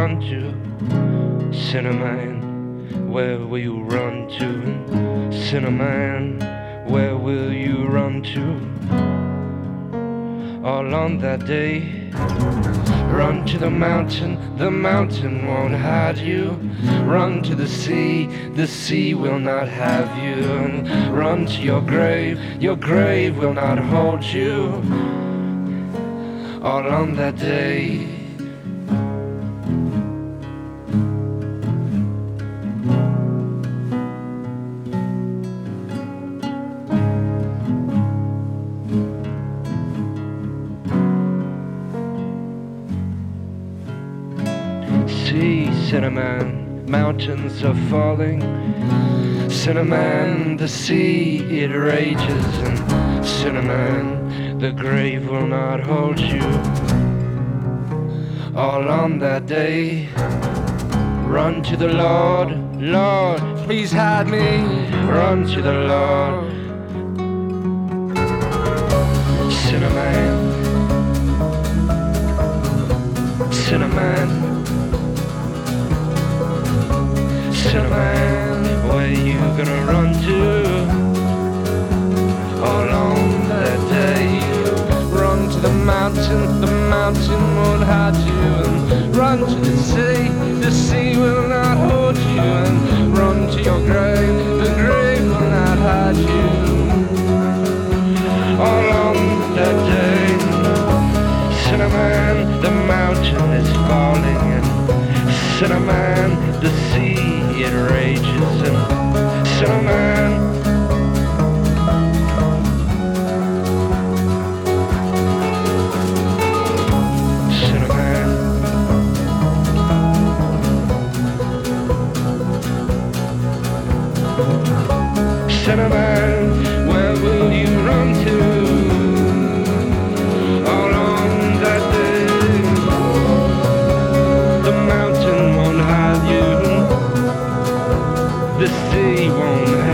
run to? Cinnamon, where will you run to? Cinnamon, where will you run to? All on that day, run to the mountain won't hide you. Run to the sea will not have you. And run to your grave will not hold you. All on that day. See, Cinnamon, mountains are falling. Cinnamon, the sea, it rages. And Cinnamon, the grave will not hold you. All on that day, run to the Lord. Lord, please hide me. Run to the Lord. Cinnamon, Cinnamon, Cinnamon, where you gonna run to? All on that day, run to the mountain won't hide you. And run to the sea will not hold you. And run to your grave, the grave will not hide you. All on that day, Cinnamon, the mountain is falling. And Cinnamon, the sea, it rages. And Cinnamon, Cinnamon, Cinnamon, where will you run to? All on that day, the mountain won't hide you. The sea won't